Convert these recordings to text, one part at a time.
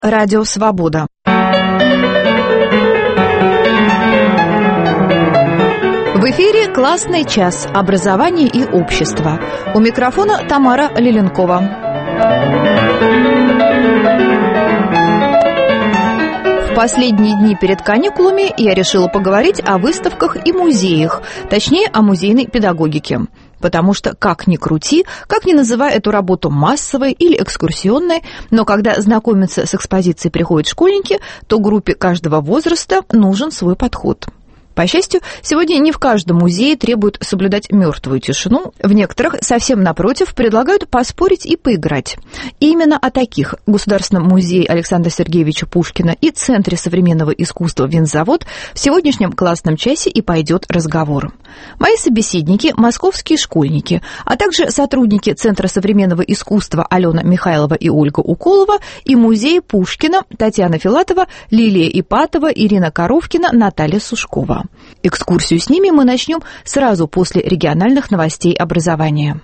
Радио Свобода. В эфире «Классный час. Образование и общество». У микрофона Тамара Лиленкова. В последние дни перед каникулами я решила поговорить о выставках и музеях, точнее, о музейной педагогике. Потому что, как ни крути, как ни называй эту работу массовой или экскурсионной, но когда знакомиться с экспозицией приходят школьники, то группе каждого возраста нужен свой подход. По счастью, сегодня не в каждом музее требуют соблюдать мертвую тишину. В некоторых, совсем напротив, предлагают поспорить и поиграть. И именно о таких Государственном музее Александра Сергеевича Пушкина и Центре современного искусства «Винзавод» в сегодняшнем классном часе и пойдет разговор. Мои собеседники – московские школьники, а также сотрудники Центра современного искусства Алена Михайлова и Ольга Уколова и музея Пушкина Татьяна Филатова, Лилия Ипатова, Ирина Коровкина, Наталья Сушкова. Экскурсию с ними мы начнем сразу после региональных новостей образования.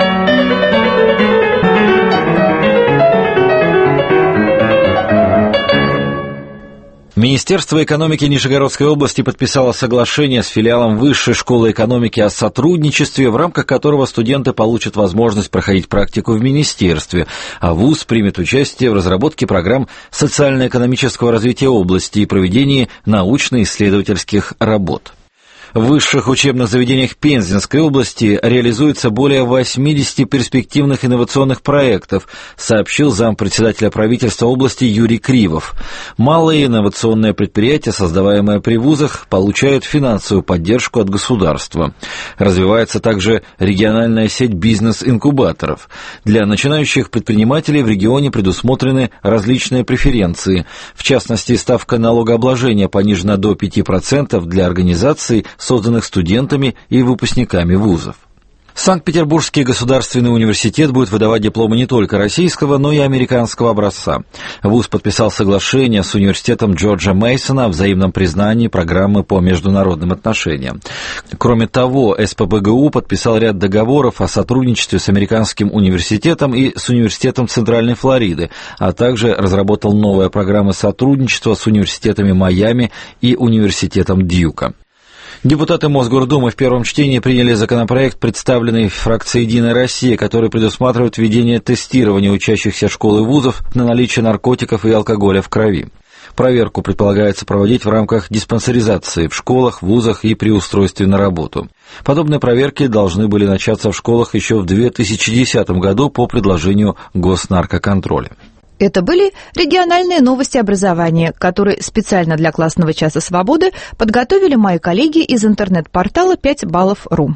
Министерство экономики Нижегородской области подписало соглашение с филиалом Высшей школы экономики о сотрудничестве, в рамках которого студенты получат возможность проходить практику в министерстве, а вуз примет участие в разработке программ социально-экономического развития области и проведении научно-исследовательских работ. В высших учебных заведениях Пензенской области реализуется более 80 перспективных инновационных проектов, сообщил зампредседателя правительства области Юрий Кривов. Малые инновационные предприятия, создаваемые при вузах, получают финансовую поддержку от государства. Развивается также региональная сеть бизнес-инкубаторов. Для начинающих предпринимателей в регионе предусмотрены различные преференции. В частности, ставка налогообложения понижена до 5% для организаций, созданных студентами и выпускниками вузов. Санкт-Петербургский государственный университет будет выдавать дипломы не только российского, но и американского образца. Вуз подписал соглашение с университетом Джорджа Мейсона о взаимном признании программы по международным отношениям. Кроме того, СПбГУ подписал ряд договоров о сотрудничестве с американским университетом и с университетом Центральной Флориды, а также разработал новые программы сотрудничества с университетами Майами и университетом Дьюка. Депутаты Мосгордумы в первом чтении приняли законопроект, представленный фракцией «Единая Россия», который предусматривает введение тестирования учащихся школ и вузов на наличие наркотиков и алкоголя в крови. Проверку предполагается проводить в рамках диспансеризации в школах, вузах и при устройстве на работу. Подобные проверки должны были начаться в школах еще в 2010 году по предложению Госнаркоконтроля. Это были региональные новости образования, которые специально для классного часа свободы подготовили мои коллеги из интернет-портала 5баллов.ру.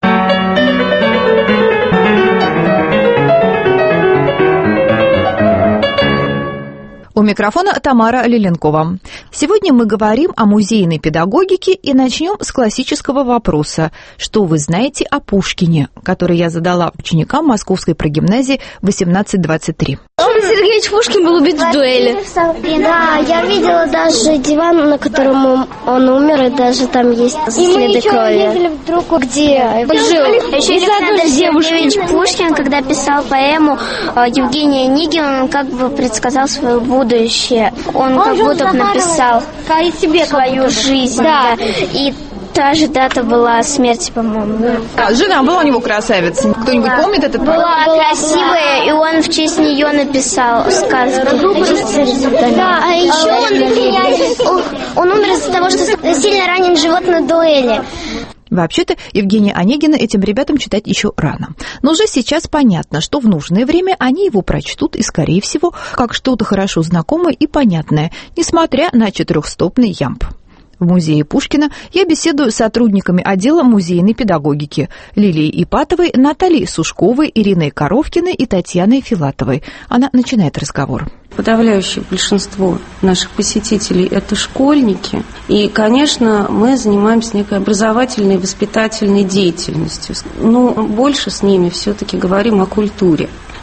У микрофона Тамара Лиленкова. Сегодня мы говорим о музейной педагогике и начнем с классического вопроса. Что вы знаете о Пушкине, который я задала ученикам Московской прогимназии 1823? Сергеевич Пушкин был убит в дуэли. Да, я видела даже диван, на котором он умер, и даже там есть следы крови. Мы видели вдруг, где жил. Еще Александр Сергеевич Пушкин, когда писал поэму Евгения Онегина, он как бы предсказал свое будущее. Он как будто написал свою жизнь. Да. И та же дата была смерти, по-моему. Жена была у него красавица. Кто-нибудь помнит этот поэм? Была красивая, и он в честь нее написал сказку. Да, а еще он умер из-за того, что сильно ранен живот на дуэли. Вообще-то Евгения Онегина этим ребятам читать еще рано. Но уже сейчас понятно, что в нужное время они его прочтут и, скорее всего, как что-то хорошо знакомое и понятное, несмотря на четырехстопный ямб. В музее Пушкина я беседую с сотрудниками отдела музейной педагогики Лилией Ипатовой, Натальей Сушковой, Ириной Коровкиной и Татьяной Филатовой. Она начинает разговор. Подавляющее большинство наших посетителей – это школьники. И, конечно, мы занимаемся некой образовательной и воспитательной деятельностью. Но больше с ними все-таки говорим о культуре.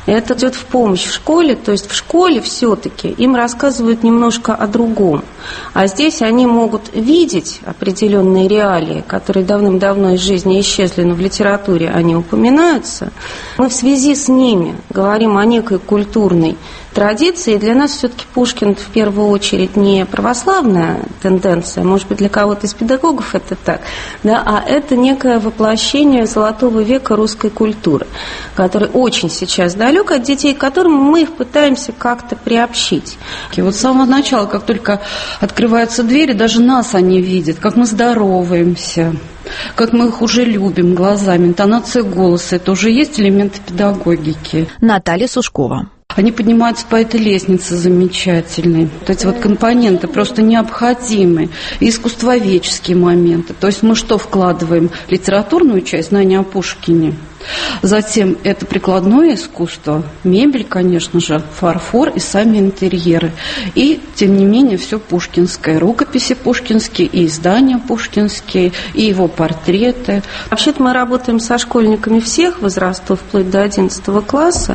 Это идет в помощь в школе, то есть в школе все-таки им рассказывают немножко о другом. А здесь они могут видеть определенные реалии, которые давным-давно из жизни исчезли, но в литературе они упоминаются. Мы в связи с ними говорим о некой культурной традиции. Для нас все-таки Пушкин в первую очередь не православная тенденция, может быть, для кого-то из педагогов это так, да, а это некое воплощение золотого века русской культуры, который очень сейчас далек от детей, к которым мы их пытаемся как-то приобщить. И вот с самого начала, как только открываются двери, даже нас они видят, как мы здороваемся, как мы их уже любим глазами, интонация голоса, это уже есть элементы педагогики. Наталья Сушкова. Они поднимаются по этой лестнице замечательной. Вот эти вот компоненты просто необходимы. И искусствоведческие моменты. То есть мы что вкладываем? Литературную часть, знания о Пушкине. Затем это прикладное искусство, мебель, конечно же, фарфор и сами интерьеры. И, тем не менее, все пушкинское. Рукописи пушкинские, и издания пушкинские, и его портреты. Вообще-то мы работаем со школьниками всех возрастов, вплоть до 11 класса.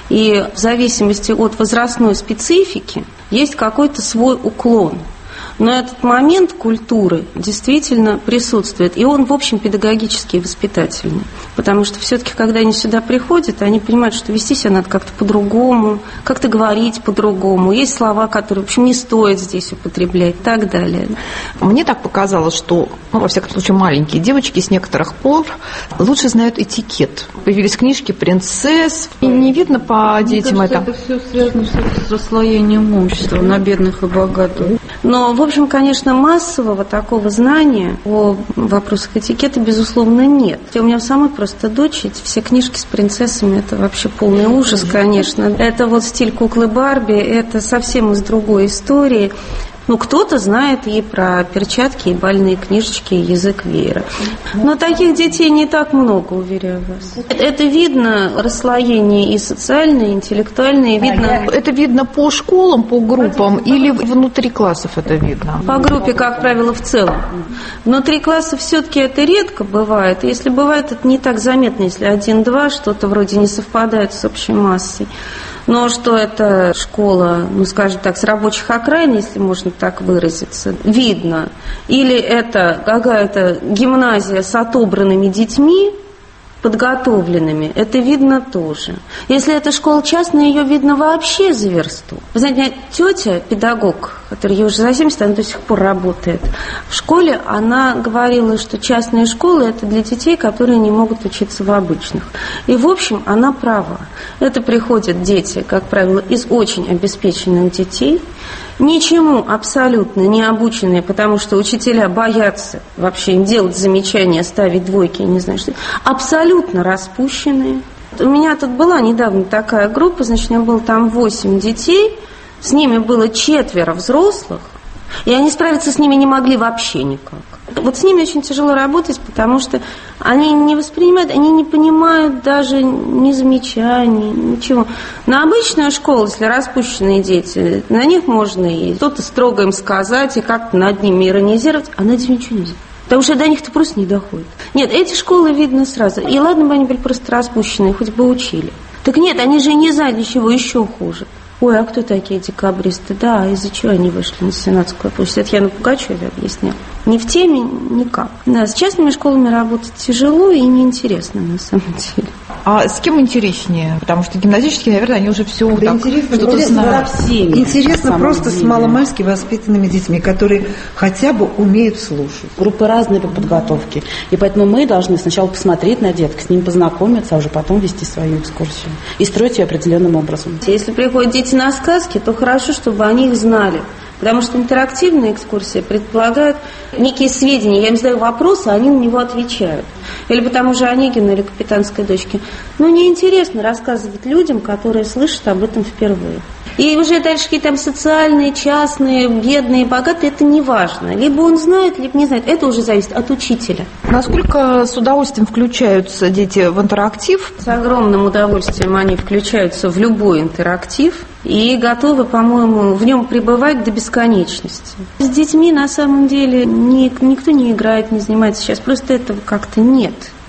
И в зависимости от возрастной специфики есть какой-то свой уклон. Но этот момент культуры действительно присутствует, и он, в общем, педагогический и воспитательный. Потому что все-таки, когда они сюда приходят, они понимают, что вести себя надо как-то по-другому, как-то говорить по-другому. Есть слова, которые, в общем, не стоит здесь употреблять и так далее. Мне так показалось, что, во всяком случае, маленькие девочки с некоторых пор лучше знают этикет. Появились книжки принцесс, и не видно по детям это. Это все связано с расслоением общества на бедных и богатых. Но, в общем, конечно, массового такого знания о вопросах этикета, безусловно, нет. У меня самой просто дочь, все книжки с принцессами, это вообще полный ужас, конечно. Это вот стиль куклы Барби, это совсем из другой истории. Ну, кто-то знает и про перчатки, и бальные книжечки, и язык веера. Но таких детей не так много, уверяю вас. Это видно расслоение и социальное, и интеллектуальное. Видно... Это видно по школам, по группам, или внутри классов это видно? По группе, как правило, в целом. Внутри класса все-таки это редко бывает. Если бывает, это не так заметно, если 1-2 что-то вроде не совпадает с общей массой. Но что это школа, ну, скажем так, с рабочих окраин, если можно так выразиться, видно. Или это какая-то гимназия с отобранными детьми, подготовленными, это видно тоже. Если это школа частная, ее видно вообще за версту. Вы знаете, тетя, педагог, который ей уже за 70, она до сих пор работает, в школе она говорила, что частные школы это для детей, которые не могут учиться в обычных. И, в общем, она права. Это приходят дети, как правило, из очень обеспеченных детей, ничему абсолютно не обученные, потому что учителя боятся вообще им делать замечания, ставить двойки, не знаю что. Абсолютно распущенные. У меня тут была недавно такая группа, значит, у меня было там 8 детей, с ними было 4 взрослых, и они справиться с ними не могли вообще никак. Вот с ними очень тяжело работать, потому что они не воспринимают, они не понимают даже ни замечаний, ничего. На обычную школу, если распущенные дети, на них можно и что-то строго им сказать, и как-то над ними иронизировать, а над ними ничего нельзя. Потому что до них-то просто не доходит. Нет, эти школы видно сразу. И ладно бы они были просто распущенные, хоть бы учили. Так нет, они же не знают ничего еще хуже. Ой, а кто такие декабристы? Да, из-за чего они вышли на Сенатскую площадь? Это Яна Пугачеве объяснял. Ни в теме, никак. Да, с частными школами работать тяжело и неинтересно, на самом деле. А с кем интереснее? Потому что гимназические, наверное, они уже все да что-то знают. Интересно просто с маломальски воспитанными детьми, которые хотя бы умеют слушать. Группы разные по подготовке. И поэтому мы должны сначала посмотреть на деток, с ним познакомиться, а уже потом вести свою экскурсию. И строить ее определенным образом. Если приходят дети на сказки, то хорошо, чтобы они их знали. Потому что интерактивная экскурсия предполагает некие сведения. Я им задаю вопросы, а они на него отвечают. Или по тому же Онегину, или Капитанской дочке. Но неинтересно рассказывать людям, которые слышат об этом впервые. И уже дальше какие-то там социальные, частные, бедные, богатые, это не важно. Либо он знает, либо не знает. Это уже зависит от учителя. Насколько с удовольствием включаются дети в интерактив? С огромным удовольствием они включаются в любой интерактив и готовы, по-моему, в нем пребывать до бесконечности. С детьми, на самом деле, никто не играет, не занимается сейчас. Просто этого как-то нет.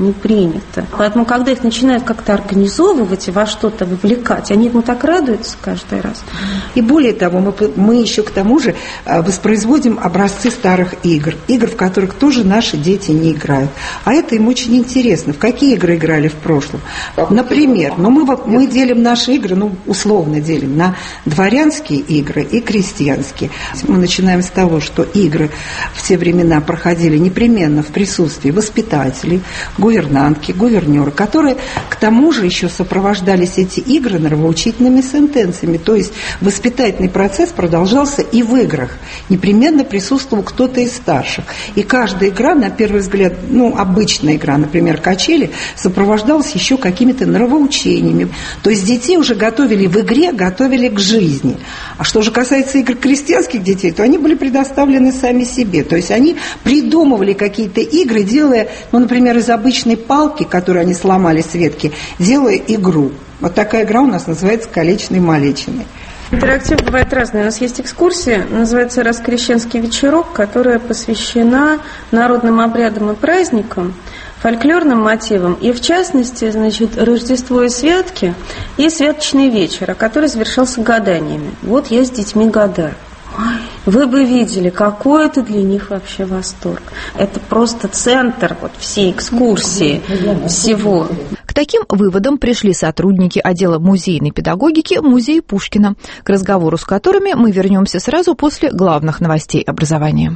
не принято. Поэтому, когда их начинают как-то организовывать и во что-то вовлекать, они этому так радуются каждый раз. И более того, мы еще к тому же воспроизводим образцы старых игр, в которых тоже наши дети не играют. А это им очень интересно. В какие игры играли в прошлом? Например, мы делим наши игры, условно делим на дворянские игры и крестьянские. Мы начинаем с того, что игры в те времена проходили непременно в присутствии воспитателей, гувернантки, гувернера, которые к тому же еще сопровождались эти игры нравоучительными сентенциями. То есть воспитательный процесс продолжался и в играх. Непременно присутствовал кто-то из старших. И каждая игра, на первый взгляд, обычная игра, например, качели, сопровождалась еще какими-то нравоучениями. То есть детей уже готовили в игре, готовили к жизни. А что же касается игр крестьянских детей, то они были предоставлены сами себе. То есть они придумывали какие-то игры, делая, например, из обычной палки, которую они сломали с ветки, делая игру. Вот такая игра у нас называется «Колечной-малечиной». Интерактив бывает разный. У нас есть экскурсия, называется «Раскрещенский вечерок», которая посвящена народным обрядам и праздникам, фольклорным мотивам. И в частности, Рождество и святки, и святочный вечер, который завершался гаданиями. Вот я с детьми гадаю. Вы бы видели, какой это для них вообще восторг. Это просто центр всей экскурсии, всего. К таким выводам пришли сотрудники отдела музейной педагогики музея Пушкина, к разговору с которыми мы вернемся сразу после главных новостей образования.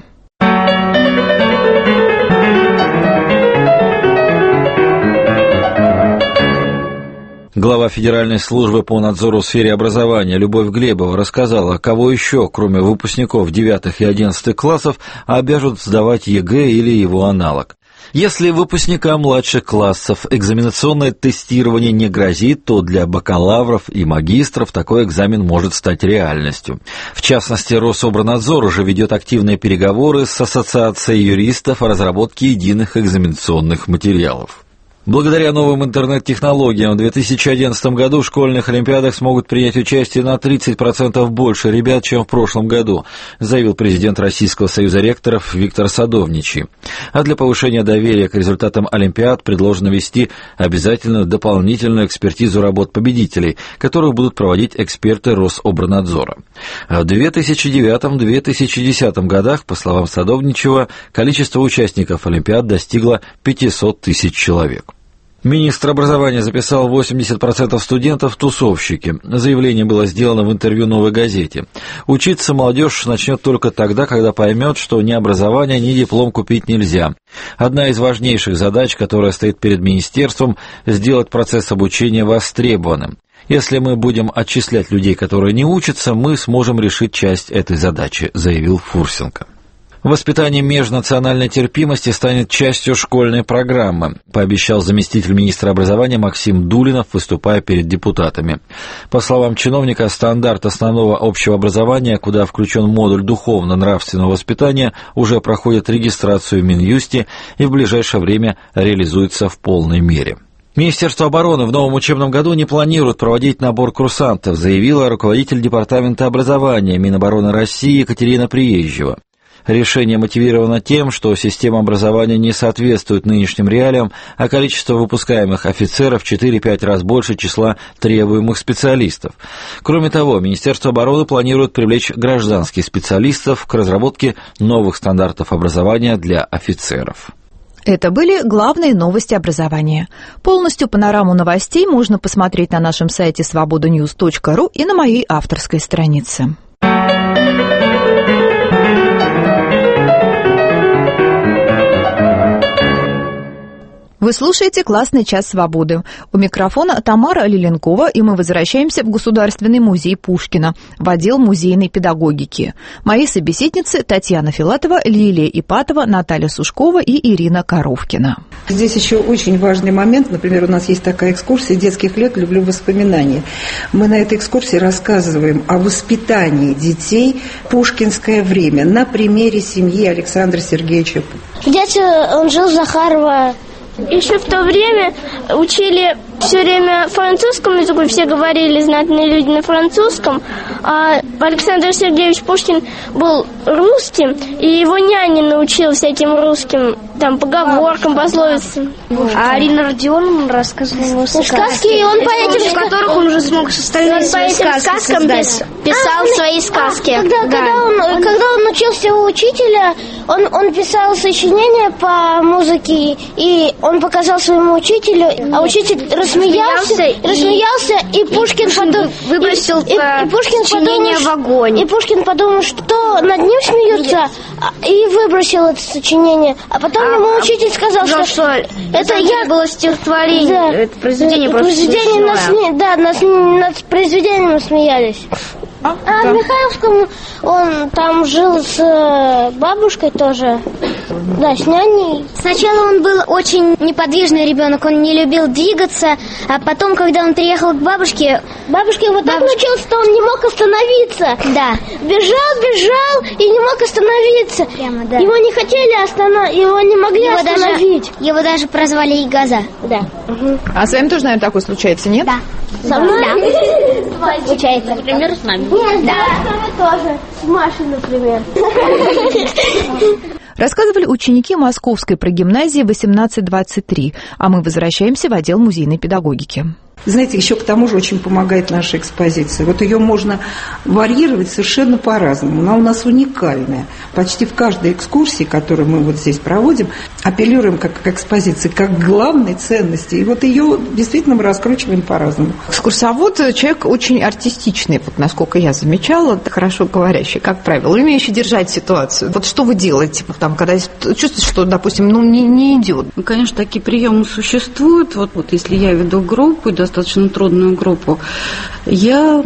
Глава Федеральной службы по надзору в сфере образования Любовь Глебова рассказала, кого еще, кроме выпускников 9 и 11 классов, обяжут сдавать ЕГЭ или его аналог. Если выпускникам младших классов экзаменационное тестирование не грозит, то для бакалавров и магистров такой экзамен может стать реальностью. В частности, Рособранадзор уже ведет активные переговоры с Ассоциацией юристов о разработке единых экзаменационных материалов. Благодаря новым интернет-технологиям в 2011 году в школьных олимпиадах смогут принять участие на 30% больше ребят, чем в прошлом году, заявил президент Российского союза ректоров Виктор Садовничий. А для повышения доверия к результатам олимпиад предложено ввести обязательную дополнительную экспертизу работ победителей, которую будут проводить эксперты Рособранадзора. В 2009-2010 годах, по словам Садовничева, количество участников олимпиад достигло 500 тысяч человек. Министр образования записал 80% студентов в тусовщики. Заявление было сделано в интервью «Новой газете». Учиться молодежь начнет только тогда, когда поймет, что ни образование, ни диплом купить нельзя. Одна из важнейших задач, которая стоит перед министерством, сделать процесс обучения востребованным. Если мы будем отчислять людей, которые не учатся, мы сможем решить часть этой задачи, заявил Фурсенко. Воспитание межнациональной терпимости станет частью школьной программы, пообещал заместитель министра образования Максим Дулинов, выступая перед депутатами. По словам чиновника, стандарт основного общего образования, куда включен модуль духовно-нравственного воспитания, уже проходит регистрацию в Минюсте и в ближайшее время реализуется в полной мере. Министерство обороны в новом учебном году не планирует проводить набор курсантов, заявила руководитель Департамента образования Минобороны России Екатерина Приезжева. Решение мотивировано тем, что система образования не соответствует нынешним реалиям, а количество выпускаемых офицеров в 4-5 раз больше числа требуемых специалистов. Кроме того, Министерство обороны планирует привлечь гражданских специалистов к разработке новых стандартов образования для офицеров. Это были главные новости образования. Полностью панораму новостей можно посмотреть на нашем сайте svobodanews.ru и на моей авторской странице. Вы слушаете «Классный час свободы». У микрофона Тамара Лиленкова, и мы возвращаемся в Государственный музей Пушкина, в отдел музейной педагогики. Мои собеседницы Татьяна Филатова, Лилия Ипатова, Наталья Сушкова и Ирина Коровкина. Здесь еще очень важный момент. Например, у нас есть такая экскурсия детских лет «Люблю воспоминания». Мы на этой экскурсии рассказываем о воспитании детей в пушкинское время на примере семьи Александра Сергеевича. Дядя, он жил в Захарова. Еще в то время учили все время французскому языку, все говорили знатные люди на французском, а Александр Сергеевич Пушкин был русским, и его няня научила всяким русским там поговоркам, пословицам. А Арина Родионовна рассказывала ему сказки, и он по этим, которых он уже смог остальные свои сказки писал свои сказки. Когда он учился у учителя, он писал сочинения по музыке, и он показал своему учителю, а учитель рассмеялся, и Пушкин потом выбросил сочинение в огонь. И Пушкин подумал, что над ним смеются, и выбросил это сочинение. А потом ему учитель сказал, что это было стихотворение. Да, это произведение просто над произведением смеялись. А в Михайловском он там жил с бабушкой тоже. Да, с няней. Сначала он был очень неподвижный ребенок, он не любил двигаться, а потом, когда он приехал к бабушке так научился, что он не мог остановиться. Да. Бежал и не мог остановиться. Прямо, да. Его не хотели его не могли остановить. Его даже прозвали Игаза. Да. Угу. А с вами тоже, наверное, такое случается, нет? Да. Со мной? Да. Случается. Например, с нами. Да, с нами тоже. С Машей, например. Рассказывали ученики Московской прогимназии 1823, а мы возвращаемся в отдел музейной педагогики. Знаете, еще к тому же очень помогает наша экспозиция. Вот ее можно варьировать совершенно по-разному. Она у нас уникальная. Почти в каждой экскурсии, которую мы вот здесь проводим, апеллируем как к экспозиции, как к главной ценности. И вот ее действительно мы раскручиваем по-разному. Экскурсовод – человек очень артистичный, вот насколько я замечала, хорошо говорящий, как правило, умеющий держать ситуацию. Вот что вы делаете, там, когда чувствуете, что, допустим, не идет? Ну, конечно, такие приемы существуют. Вот если я веду группу, достаточно трудную группу, я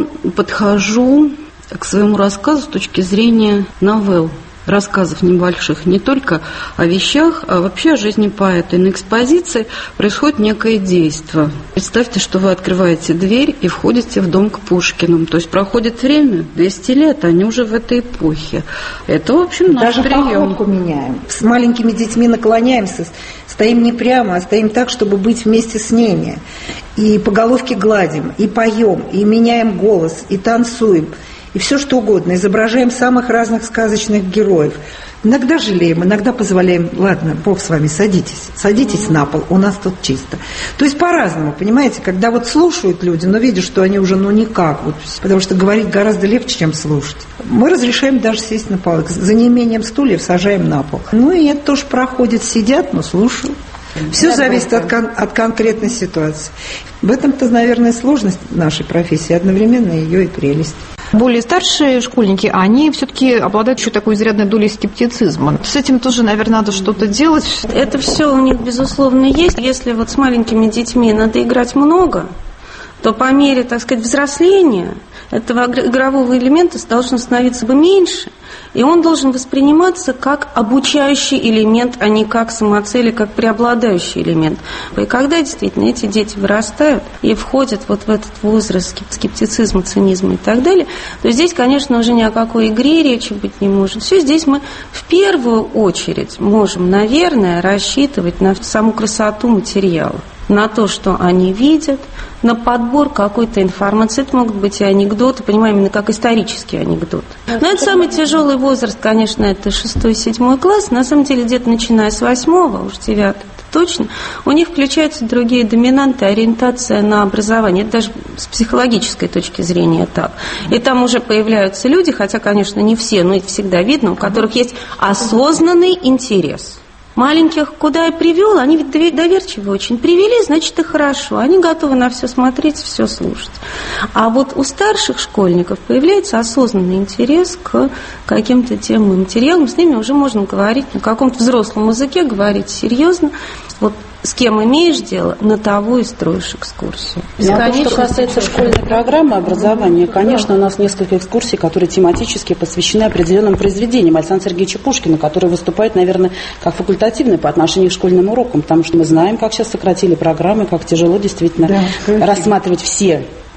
подхожу к своему рассказу с точки зрения новелл, рассказов небольших, не только о вещах, а вообще о жизни поэта. И на экспозиции происходит некое действие. Представьте, что вы открываете дверь и входите в дом к Пушкину. То есть проходит время, 200 лет, они уже в этой эпохе. Это, в общем, наш прием. Даже походку меняем. С маленькими детьми наклоняемся, стоим не прямо, а стоим так, чтобы быть вместе с ними. И по головке гладим, и поем, и меняем голос, и танцуем. И все что угодно. Изображаем самых разных сказочных героев. Иногда жалеем, иногда позволяем, ладно, Бог с вами, садитесь на пол, у нас тут чисто. То есть по-разному, понимаете, когда вот слушают люди, но видят, что они уже никак, вот, потому что говорить гораздо легче, чем слушать. Мы разрешаем даже сесть на пол, за неимением стульев сажаем на пол. Ну и это тоже проходит, сидят, но слушают. Все зависит от конкретной ситуации. В этом-то, наверное, сложность нашей профессии, одновременно ее и прелесть. Более старшие школьники, они все-таки обладают еще такой изрядной долей скептицизма. С этим тоже, наверное, надо что-то делать. Это все у них, безусловно, есть. Если вот с маленькими детьми надо играть много, то по мере, так сказать, взросления этого игрового элемента должно становиться меньше, и он должен восприниматься как обучающий элемент, а не как самоцель, как преобладающий элемент. И когда действительно эти дети вырастают и входят вот в этот возраст скептицизма, цинизма и так далее, то здесь, конечно, уже ни о какой игре речи быть не может. Все здесь мы в первую очередь можем, наверное, рассчитывать на саму красоту материала, на то, что они видят, на подбор какой-то информации. Это могут быть и анекдоты, понимаем, именно как исторические анекдоты. Но это самый тяжелый возраст, конечно, это 6-7 класс. На самом деле, где-то начиная с 8-го, уж 9-го, точно, у них включаются другие доминанты, ориентация на образование. Это даже с психологической точки зрения так. И там уже появляются люди, хотя, конечно, не все, но это всегда видно, у которых есть осознанный интерес. Маленьких куда я привел, они ведь доверчивые очень. Привели, значит, и хорошо. Они готовы на все смотреть, все слушать. А вот у старших школьников появляется осознанный интерес к каким-то темам и материалам. С ними уже можно говорить на каком-то взрослом языке, говорить серьезно. Вот с кем имеешь дело, на того и строишь экскурсию. То, что касается школьной программы образования, конечно, у нас несколько экскурсий, которые тематически посвящены определенным произведениям Александра Сергеевича Пушкина, который выступает, наверное, как факультативный по отношению к школьным урокам, потому что мы знаем, как сейчас сократили программы, как тяжело действительно рассматривать все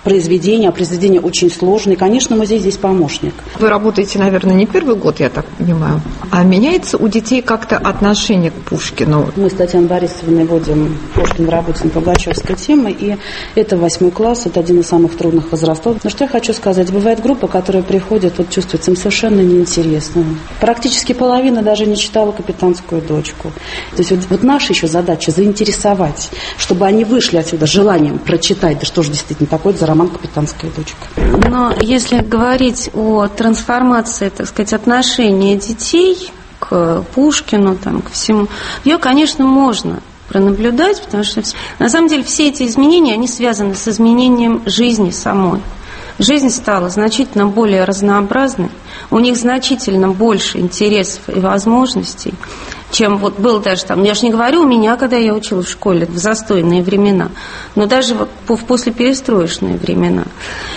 произведения, а произведения очень сложные. Конечно, музей здесь помощник. Вы работаете, наверное, не первый год, я так понимаю. А меняется у детей как-то отношение к Пушкину? Мы с Татьяной Борисовной вводим Пушкин в работе по Пугачевской теме, и это 8 класс, это один из самых трудных возрастов. Но что я хочу сказать, бывает группа, которая приходит, вот чувствуется им совершенно неинтересно. Практически половина даже не читала «Капитанскую дочку». То есть вот наша еще задача заинтересовать, чтобы они вышли отсюда с желанием прочитать, да что же действительно такое за роман «Капитанская дочка». Но если говорить о трансформации, так сказать, отношения детей к Пушкину, там, к всему, ее, конечно, можно пронаблюдать, потому что на самом деле все эти изменения, они связаны с изменением жизни самой. Жизнь стала значительно более разнообразной, у них значительно больше интересов и возможностей, чем вот был даже там, я же не говорю у меня, когда я училась в школе, в застойные времена, но даже в послеперестроечные времена.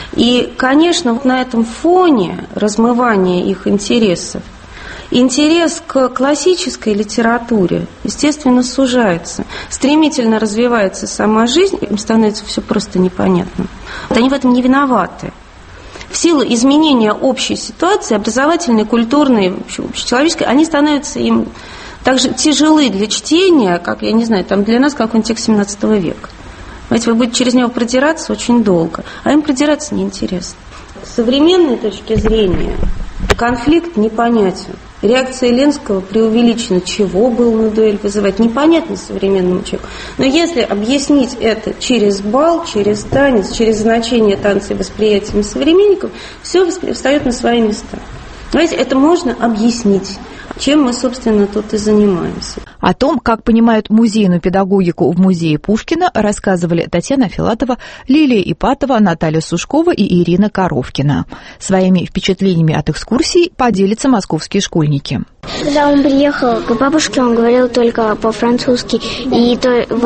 И, конечно, вот на этом фоне размывания их интересов, интерес к классической литературе, естественно, сужается. Стремительно развивается сама жизнь, им становится все просто непонятно. Они в этом не виноваты. В силу изменения общей ситуации, образовательной, культурной, общечеловеческой, они становятся им так же тяжелы для чтения, как, я не знаю, там для нас какой-нибудь текст 17 века. Понимаете, вы будете через него продираться очень долго, а им продираться неинтересно. С современной точки зрения конфликт непонятен. Реакция Ленского преувеличена. Чего был на дуэль вызывать? Непонятно современному человеку. Но если объяснить это через бал, через танец, через значение танца и восприятием современников, все встает на свои места. Знаете, это можно объяснить, чем мы, собственно, тут и занимаемся. О том, как понимают музейную педагогику в музее Пушкина, рассказывали Татьяна Филатова, Лилия Ипатова, Наталья Сушкова и Ирина Коровкина. Своими впечатлениями от экскурсий поделятся московские школьники. Когда он приехал к бабушке, он говорил только по-французски. И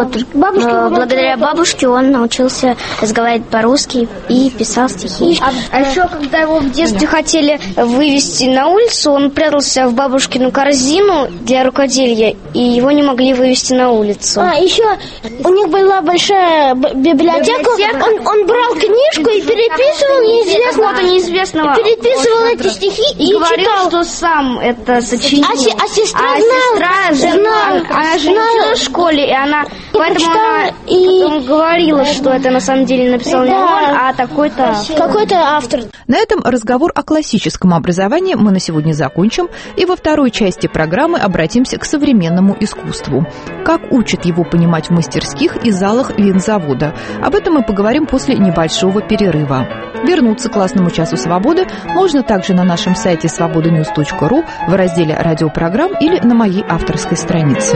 благодаря бабушке он научился разговаривать по-русски и писал стихи. А еще, когда его в детстве хотели вывести на улицу, он прятался в бабушкину корзину для рукоделия, и его не могли вывести на улицу. А еще у них была большая библиотека. Он брал книжку и переписывал неизвестного. Переписывал эти стихи и говорил, читал. что сам это сочинил. А сестра знала. Она же училась в школе, и она поэтому она потом говорила, что это на самом деле написал не он, а какой-то автор. На этом разговор о классическом образовании мы на сегодня закончим, и во второй части программы обратимся к современному искусству. Как учат его понимать в мастерских и залах винзавода? Об этом мы поговорим после небольшого перерыва. Вернуться к классному часу свободы можно также на нашем сайте svobodanews.ru в разделе радиопрограмм или на моей авторской странице.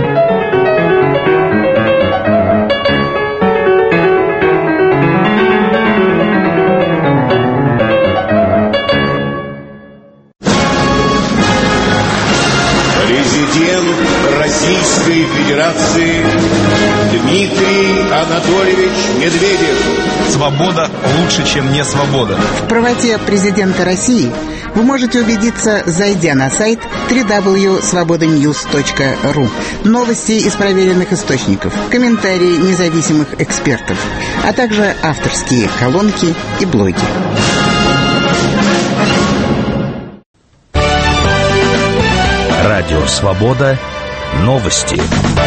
Президент Российской Федерации Дмитрий Анатольевич Медведев. Свобода лучше, чем не свобода. В правоте президента России вы можете убедиться, зайдя на сайт www.svobodanews.ru. Новости из проверенных источников, комментарии независимых экспертов, а также авторские колонки и блоги. Радио «Свобода». Новости.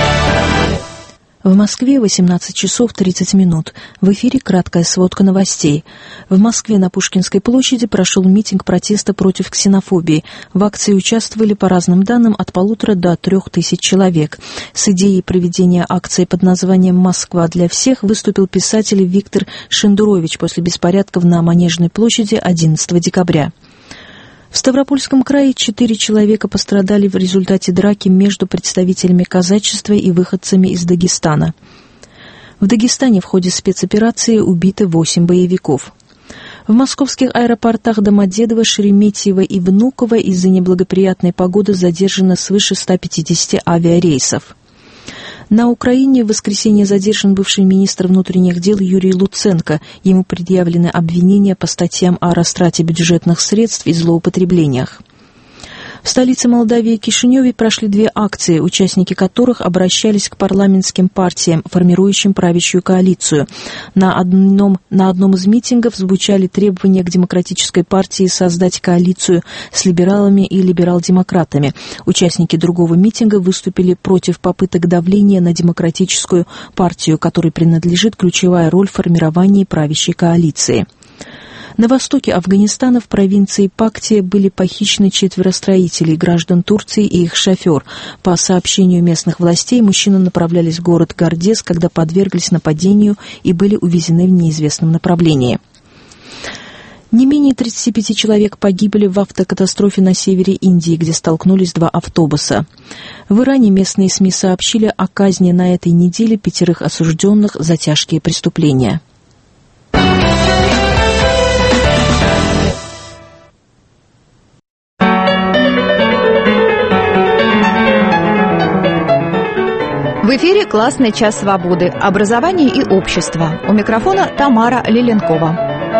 В Москве 18 часов 30 минут. В эфире краткая сводка новостей. В Москве на Пушкинской площади прошел митинг протеста против ксенофобии. В акции участвовали, по разным данным, от 1,5 до 3 тысяч человек. С идеей проведения акции под названием «Москва для всех» выступил писатель Виктор Шендурович после беспорядков на Манежной площади 11 декабря. В Ставропольском крае 4 человека пострадали в результате драки между представителями казачества и выходцами из Дагестана. В Дагестане в ходе спецоперации убиты 8 боевиков. В московских аэропортах Домодедово, Шереметьево и Внуково из-за неблагоприятной погоды задержано свыше 150 авиарейсов. На Украине в воскресенье задержан бывший министр внутренних дел Юрий Луценко. Ему предъявлены обвинения по статьям о растрате бюджетных средств и злоупотреблениях. В В столице Молдавии Кишиневе прошли 2 акции, участники которых обращались к парламентским партиям, формирующим правящую коалицию. На одном из митингов звучали требования к демократической партии создать коалицию с либералами и либерал-демократами. Участники другого митинга выступили против попыток давления на демократическую партию, которой принадлежит ключевая роль в формировании правящей коалиции. На востоке Афганистана в провинции Пактия были похищены 4 строителей, граждан Турции и их шофер. По сообщению местных властей, мужчины направлялись в город Гардес, когда подверглись нападению и были увезены в неизвестном направлении. Не менее 35 человек погибли в автокатастрофе на севере Индии, где столкнулись 2 автобуса. В Иране местные СМИ сообщили о казни на этой неделе 5 осужденных за тяжкие преступления. В эфире «Классный час свободы. Образование и общество». У микрофона Тамара Лиленкова.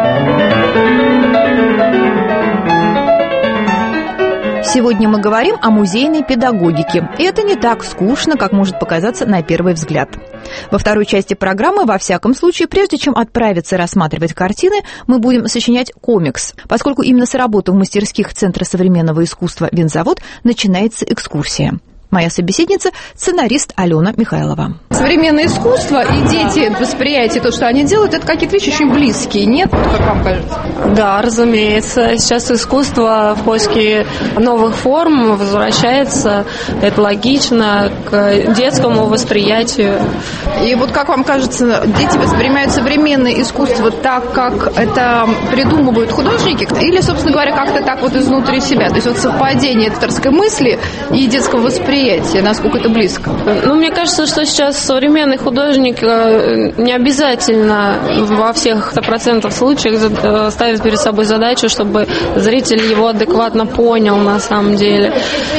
Сегодня мы говорим о музейной педагогике. И это не так скучно, как может показаться на первый взгляд. Во второй части программы, во всяком случае, прежде чем отправиться рассматривать картины, мы будем сочинять комикс, поскольку именно с работы в мастерских Центра современного искусства «Винзавод» начинается экскурсия. Моя собеседница – сценарист Алена Михайлова. Современное искусство и дети, восприятие, то, что они делают, это какие-то вещи очень близкие, нет? Как вам кажется? Да, разумеется. Сейчас искусство в поиске новых форм возвращается. Это логично к детскому восприятию. И вот как вам кажется, дети воспринимают современное искусство так, как это придумывают художники? Или, собственно говоря, как-то так вот изнутри себя? То есть вот совпадение авторской мысли и детского восприятия, насколько это близко? Ну, мне кажется, что сейчас современный художник не обязательно во всех 100% случаях ставит перед собой задачу, чтобы зритель его адекватно понял на самом деле.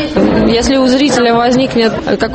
Если у зрителя возникнет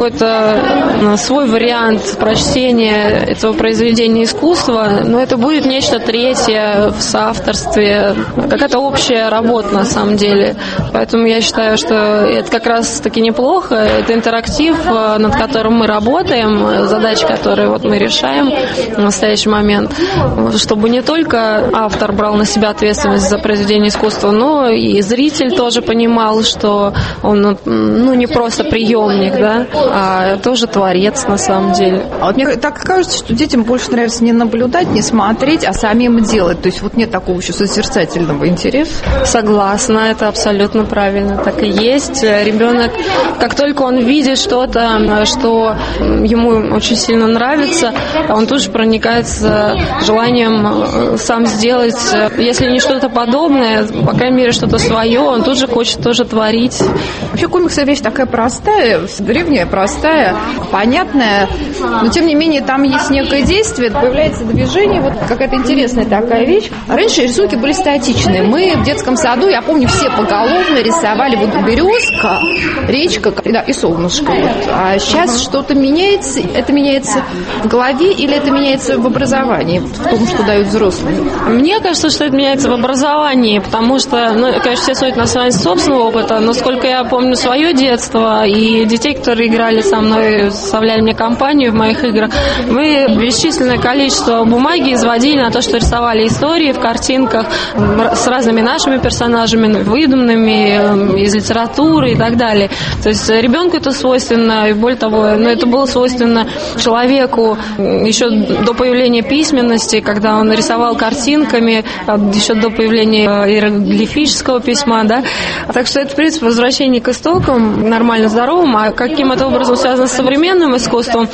какой-то свой вариант прочтения этого произведения искусства, но это будет нечто третье в соавторстве, какая-то общая работа на самом деле. Поэтому я считаю, что это как раз-таки неплохо. Это интерактив, над которым мы работаем, задачи, которые вот мы решаем в настоящий момент, чтобы не только автор брал на себя ответственность за произведение искусства, но и зритель тоже понимал, что он не просто приемник, да, а тоже творец на самом деле. А вот мне так кажется, что детям больше нравится не наблюдать, не смотреть, а самим делать. То есть вот нет такого еще созерцательного интереса. Согласна, это абсолютно правильно. Так и есть. Ребенок, как только он видит что-то, что ему очень сильно нравится, он тут же проникается желанием сам сделать, если не что-то подобное, по крайней мере, что-то свое, он тут же хочет тоже творить. Вообще комиксы вещь такая простая, древняя, простая, понятная, но тем не менее там есть некое действие, появляется движение, вот какая-то интересная такая вещь. Раньше рисунки были статичные. Мы в детском саду, я помню, все поголовно рисовали вот березка, речка, да, и солнышко. Вот. А сейчас что-то меняется, это меняется в голове или это меняется в образовании, в том, что дают взрослые? Мне кажется, что это меняется в образовании, потому что, конечно, все судят на основании собственного опыта, но сколько я помню свое детство и детей, которые играли со мной, составляли мне компанию в моих играх, мы бесчисленное количество бумаги изводили на то, что рисовали истории в картинках с разными нашими персонажами, выдуманными из литературы и так далее. То есть ребенку это свойственно, и более того, это было свойственно человеку еще до появления письменности, когда он рисовал картинками, еще до появления иероглифического письма, да. Так что это, в принципе, возвращение к истокам, нормально здоровым. А каким это образом связано с современным искусством?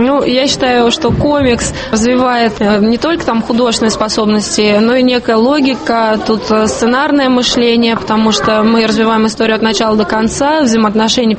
Я считаю, что комикс развивает не только там художественные способности, но и некая логика, тут сценарное мышление, потому что мы развиваем историю от начала до конца, взаимоотношения персонажей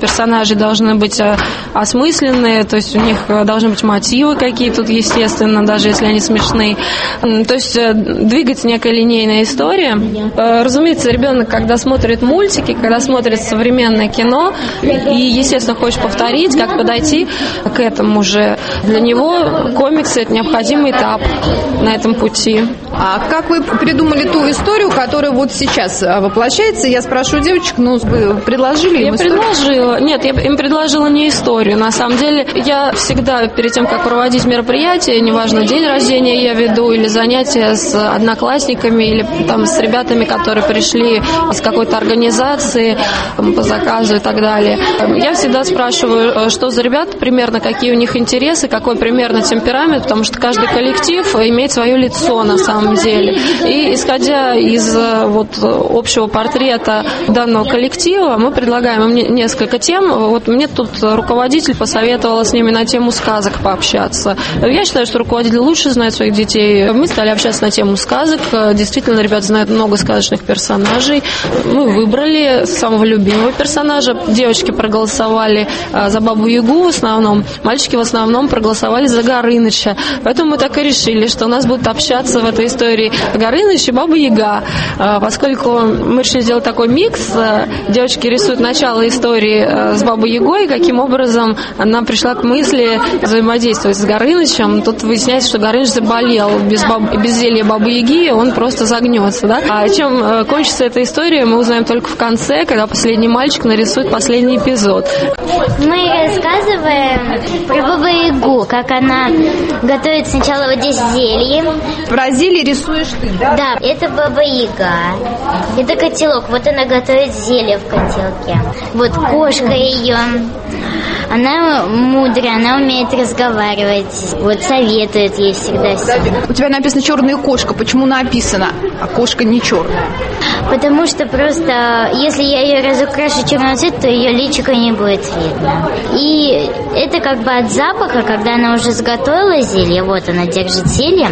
персонажей должны быть осмысленные, то есть у них должны быть мотивы какие-то тут, естественно, даже если они смешные. То есть двигаться некая линейная история. Разумеется, ребенок, когда смотрит мультики, когда смотрит современное кино, и, естественно, хочет повторить, как подойти к этому же. Для него комиксы – это необходимый этап на этом пути. А как вы придумали ту историю, которая вот сейчас воплощается? Я спрошу девочек, ну, вы предложили им историю? Нет, я им предложила не историю. На самом деле, я всегда, перед тем, как проводить мероприятие, неважно, день рождения я веду, или занятия с одноклассниками, или там с ребятами, которые пришли из какой-то организации по заказу и так далее, я всегда спрашиваю, что за ребята примерно, какие у них интересы, какой примерно темперамент, потому что каждый коллектив имеет свое лицо на самом деле. И исходя из вот общего портрета данного коллектива, мы предлагаем им несколько тем. Вот мне тут руководитель посоветовала с ними на тему сказок пообщаться. Я считаю, что руководитель лучше знает своих детей. Мы стали общаться на тему сказок. Действительно, ребята знают много сказочных персонажей. Мы выбрали самого любимого персонажа. Девочки проголосовали за Бабу-Ягу в основном. Мальчики в основном проголосовали за Горыныча. Поэтому мы так и решили, что у нас будут общаться в этой истории Горыныч и Баба-Яга. Поскольку мы решили сделать такой микс, девочки рисуют начало истории с Бабой-Ягой, каким образом она пришла к мысли взаимодействовать с Горынычем. Тут выясняется, что Горыныч заболел. Без зелья Бабы-Яги он просто загнется. Да? А чем кончится эта история, мы узнаем только в конце, когда последний мальчик нарисует последний эпизод. Мы рассказываем про Бабу-Ягу, как она готовит сначала вот здесь зелье. Про зелье рисуешь ты, да? Да, это Баба-Яга. Это котелок. Вот она готовит зелье в котелке. Вот кошка ее. Она мудрая, она умеет разговаривать. Вот советует ей всегда все. У тебя написано «черная кошка». Почему написано, а кошка не черная? Потому что просто, если я ее разукрашу черным цветом, то ее личико не будет видно. И это как бы от запаха, когда она уже сготовила зелье, вот она держит зелье,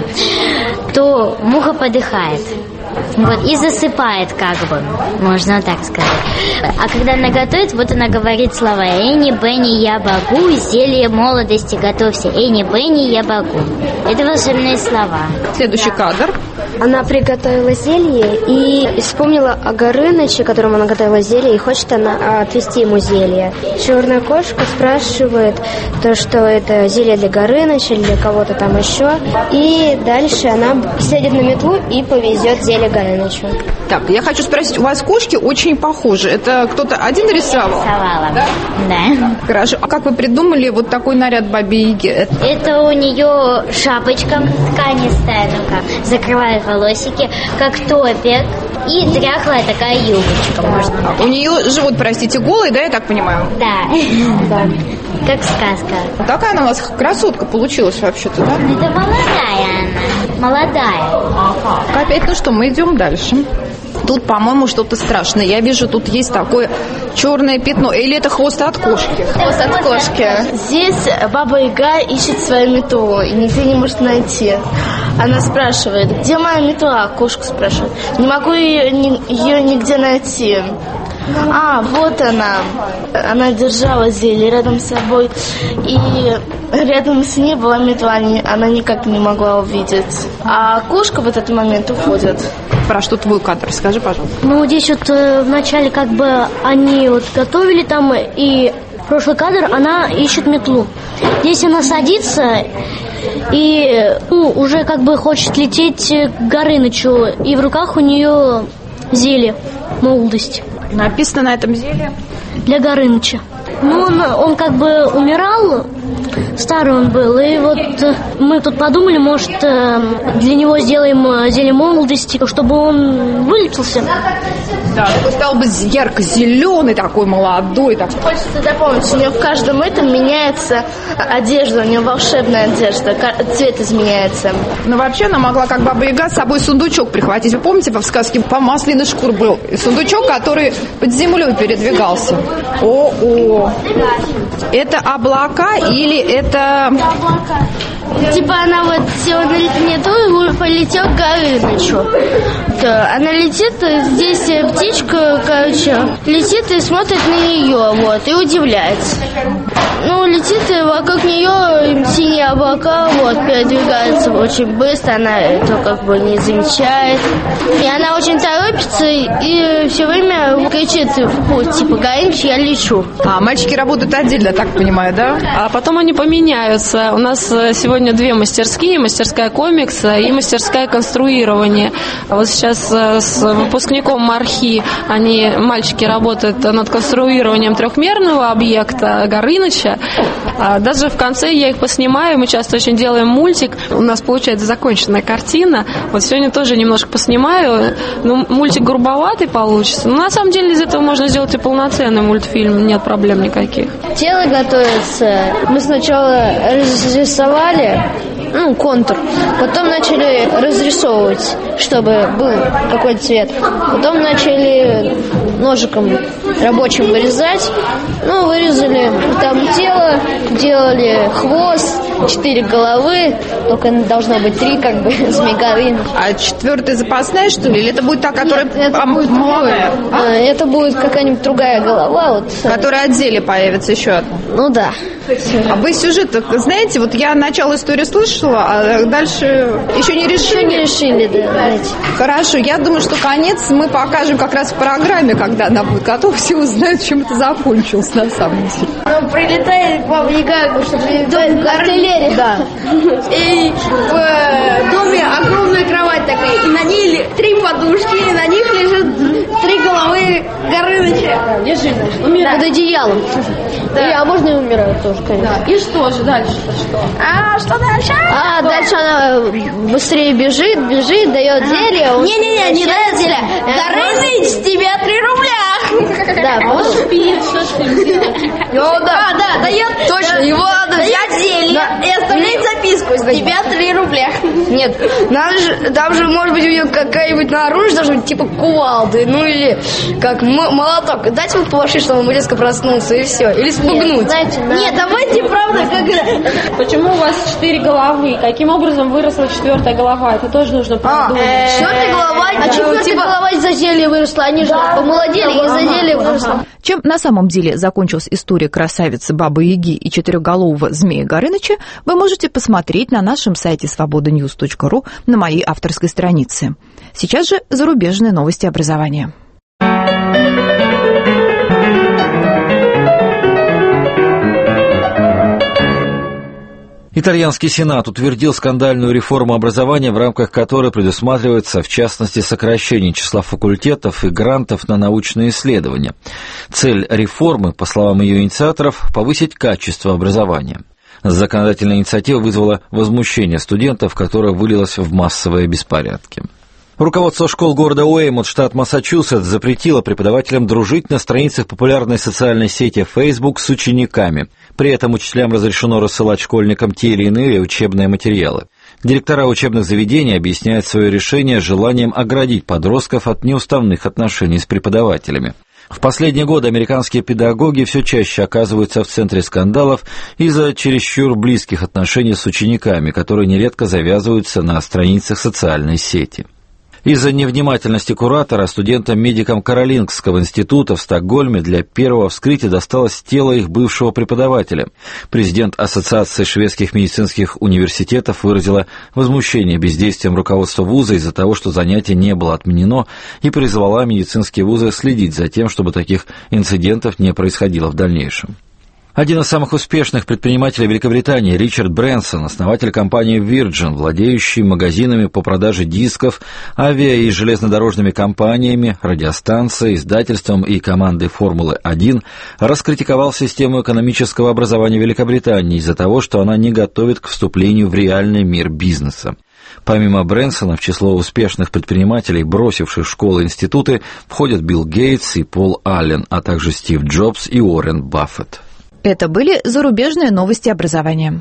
то муха подыхает. Вот, и засыпает, как бы, можно так сказать. А когда она готовит, вот она говорит слова: «Эни, Бенни, я богу, зелье молодости готовься, Эни, Бенни, я богу». Это волшебные слова. Следующий кадр. Она приготовила зелье и вспомнила о Горыныче, которому она готовила зелье, и хочет она отвести ему зелье. Черная кошка спрашивает, то, что это зелье для Горыныча или для кого-то там еще. И дальше она сядет на метлу и повезет зелье Горынычу. Так, я хочу спросить, у вас кошки очень похожи. Это кто-то один рисовал? Рисовала. Да. Хорошо. А как вы придумали вот такой наряд Бабе-Яги? Это у нее шапочка тканистая, закрывает волосики, как топик, и дряхлая такая юбочка, можно сказать. У нее живот, простите, голый, да, я так понимаю? Да. Как сказка. Такая она у вас красотка получилась вообще-то, да? Это молодая она. Молодая. Опять, ну что, мы идем дальше. Тут, по-моему, что-то страшное. Я вижу, тут есть такое черное пятно. Или это хвост от кошки? Хвост от кошки. Здесь Баба-Яга ищет свою метлу и нигде не может найти. Она спрашивает: где моя метла? Кошка спрашивает. Не могу ее нигде найти. А, вот она. Она держала зелье рядом с собой, и рядом с ней была метла, она никак не могла увидеть. А кошка в этот момент уходит. Про что твой кадр? Скажи, пожалуйста. Ну, здесь вот вначале как бы они вот готовили там, и прошлый кадр, она ищет метлу. Здесь она садится и уже как бы хочет лететь к Горынычу, и в руках у нее зелье молодости. Написано на этом зелье? Для Горыныча. Ну, он как бы умирал, старый он был, и вот мы тут подумали, может, для него сделаем зелье молодости, чтобы он вылечился. Да, такой стал бы ярко-зеленый, такой молодой. Так. Хочется дополнить, у нее в каждом этом меняется одежда, у нее волшебная одежда, цвет изменяется. Ну, вообще, она могла, как Баба-Яга, с собой сундучок прихватить. Вы помните, в сказке «По маслиной шкур» был сундучок, который под землей передвигался. О-о! Это облака или это... Типа она вот села на метлу и полетела к Горынычу. она летит, здесь птичка, летит и смотрит на нее, и удивляется. Летит, и вокруг нее синие облака, передвигается очень быстро, она это не замечает. И она очень торопится и все время кричит в путь, Горыныч, я лечу. А мальчики работают отдельно, так понимаю, да? А потом они поменяются. У нас сегодня 2 мастерские: мастерская комикса и мастерская конструирования. Вот сейчас с выпускником МАРХИ мальчики работают над конструированием трехмерного объекта Горыныча. Даже в конце я их поснимаю, мы часто очень делаем мультик, у нас получается законченная картина. Вот сегодня тоже немножко поснимаю, мультик грубоватый получится, но на самом деле из этого можно сделать и полноценный мультфильм, нет проблем никаких. Тело готовится, мы сначала разрисовали контур, потом начали разрисовывать, чтобы был какой-то цвет, потом начали ножиком рабочим вырезать, вырезали там тело, делали хвост, 4 головы, только должно быть 3, Змей Горыныч. А 4-я запасная, что ли? Или это будет та, которая будет молодая? Это будет какая-нибудь другая голова. Которая отделе появится еще одна? Да. А вы сюжет, знаете, я начало истории слышала, а дальше еще не решили? Еще не решили, да, знаете. Хорошо, я думаю, что конец мы покажем как раз в программе, когда она будет готова, все узнают, чем это закончилось на самом деле. Прилетает Баба Яга, что прилетает в артиллерии. Да. И в доме огромная кровать такая, и на ней 3 подушки, и на них лежит 3 головы Горыныча. Лежи, умирает. Под одеялом. Да. А можно и умирают тоже, конечно. Да. И что же дальше? Что дальше? Дальше она быстрее бежит, дает зелье. Не дает зелье. Горыныч, тебе 3 рубля. Да, он спит, что ж ты делаешь? Да, дает. Точно, его надо взять зелье и оставлять записку. Тебя 3 рубля. Нет, там же может быть у нее какая-нибудь наружу, даже типа кувалды, или как молоток. Дайте ему по башке, чтобы он резко проснулся, и все. Или спугнуть. Нет, давайте правда, как... Почему у вас 4 головы? Каким образом выросла 4-я голова? Это тоже нужно продумать. 4-я голова, 4-я голова из-за зелья выросла. Они же помолодели, из-за зелья выросла. Чем на самом деле закончилась история красавицы Бабы Яги и 4-голового Змея Горыныча, вы можете посмотреть на нашем сайте svobodanews.ru на моей авторской странице. Сейчас же зарубежные новости образования. Итальянский Сенат утвердил скандальную реформу образования, в рамках которой предусматривается, в частности, сокращение числа факультетов и грантов на научные исследования. Цель реформы, по словам ее инициаторов, повысить качество образования. Законодательная инициатива вызвала возмущение студентов, которое вылилось в массовые беспорядки. Руководство школ города Уэймот, штат Массачусетс, запретило преподавателям дружить на страницах популярной социальной сети Facebook с учениками. При этом учителям разрешено рассылать школьникам те или иные учебные материалы. Директора учебных заведений объясняют свое решение желанием оградить подростков от неуставных отношений с преподавателями. В последние годы американские педагоги все чаще оказываются в центре скандалов из-за чересчур близких отношений с учениками, которые нередко завязываются на страницах социальной сети. Из-за невнимательности куратора студентам-медикам Каролингского института в Стокгольме для первого вскрытия досталось тело их бывшего преподавателя. Президент Ассоциации шведских медицинских университетов выразила возмущение бездействием руководства вуза из-за того, что занятие не было отменено, и призвала медицинские вузы следить за тем, чтобы таких инцидентов не происходило в дальнейшем. Один из самых успешных предпринимателей Великобритании, Ричард Брэнсон, основатель компании Virgin, владеющий магазинами по продаже дисков, авиа- и железнодорожными компаниями, радиостанцией, издательством и командой «Формулы-1», раскритиковал систему экономического образования Великобритании из-за того, что она не готовит к вступлению в реальный мир бизнеса. Помимо Брэнсона, в число успешных предпринимателей, бросивших школы и институты, входят Билл Гейтс и Пол Аллен, а также Стив Джобс и Уоррен Баффет. Это были зарубежные новости образования.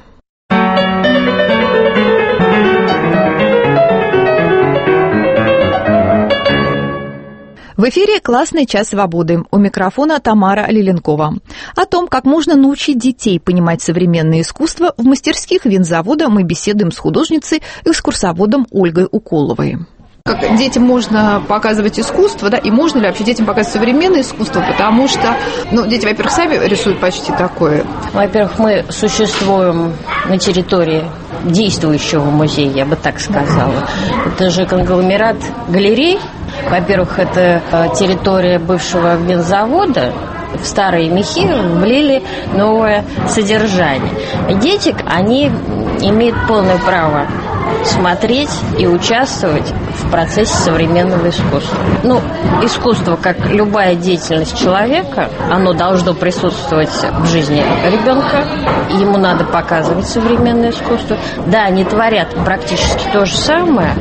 В эфире «Классный час свободы». У микрофона Тамара Лиленкова. О том, как можно научить детей понимать современное искусство, в мастерских винзавода мы беседуем с художницей, экскурсоводом Ольгой Уколовой. Как детям можно показывать искусство, да, и можно ли вообще детям показывать современное искусство, потому что, дети, во-первых, сами рисуют почти такое. Во-первых, мы существуем на территории действующего музея, я бы так сказала. Это же конгломерат галерей. Во-первых, это территория бывшего бензовода. В старые мехи влили новое содержание. Дети, они имеют полное право смотреть и участвовать в процессе современного искусства. Искусство, как любая деятельность человека, оно должно присутствовать в жизни ребенка. Ему надо показывать современное искусство. Да, они творят практически то же самое,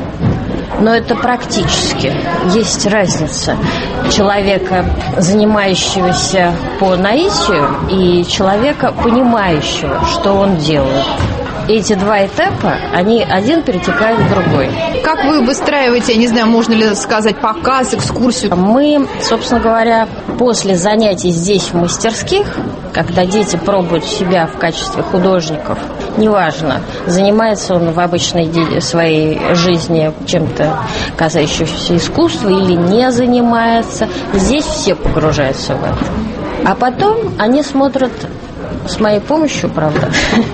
но это практически. Есть разница человека, занимающегося по наитию, и человека, понимающего, что он делает. Эти два этапа, они один перетекает в другой. Как вы выстраиваете, я не знаю, можно ли сказать, показ, экскурсию? Мы, собственно говоря, после занятий здесь в мастерских, когда дети пробуют себя в качестве художников, неважно, занимается он в обычной своей жизни чем-то касающимся искусства или не занимается, здесь все погружаются в это. А потом они смотрят, с моей помощью, правда,